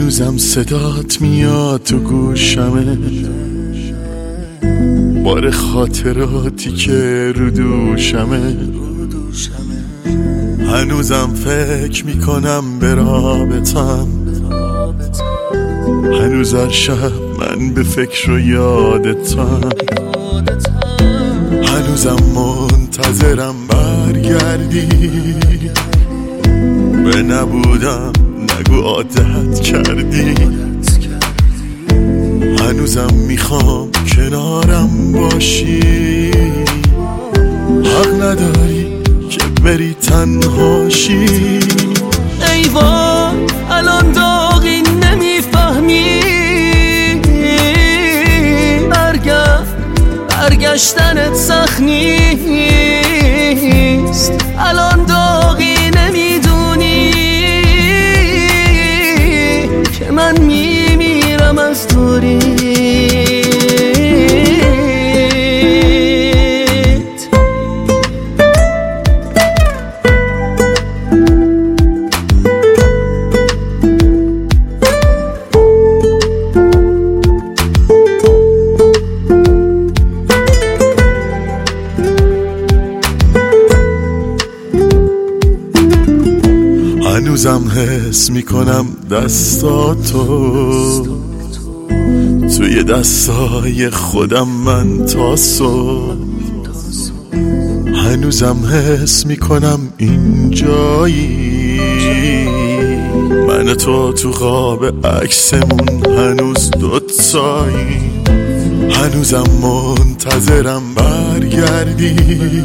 هنوزم صدات میاد تو گوشمه، بار خاطراتی که رو دوشمه. هنوزم فکر میکنم به رابطم، هنوز هر شب من به فکر و یادتم. هنوزم منتظرم برگردی، به نبودم نگو عادت کردی. هنوزم میخوام کنارم باشی، حق نداری که بری تنهاشی. ای وای الان داغی نمیفهمی، برگشتنت سخت نیست. الان داغی نمیدونی که من میمیرم از دوریت. هنوزم حس میکنم دستاتو توی دستای خودم من تا صبح. هنوزم حس میکنم اینجایی، من تو خواب عکسمون هنوز دوتایی. هنوزم منتظرم برگردی،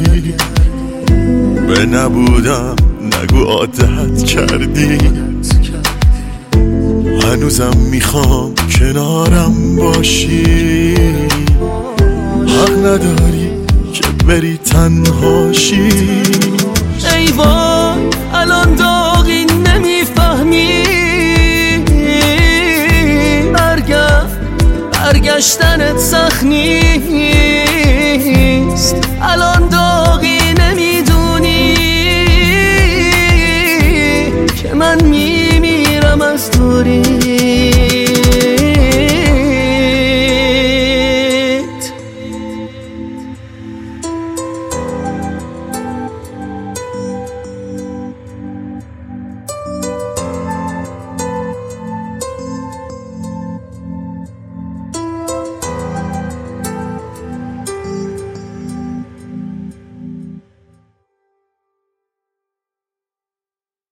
به نبودم نگو عادت کردی. هنوزم میخوام کنارم باشی، حق نداری که بری تنهاشی. ای وای الان داغی نمیفهمی، برگشتنت سخت نیست. الان داغی نمیدونی که من میمیرم از دوری.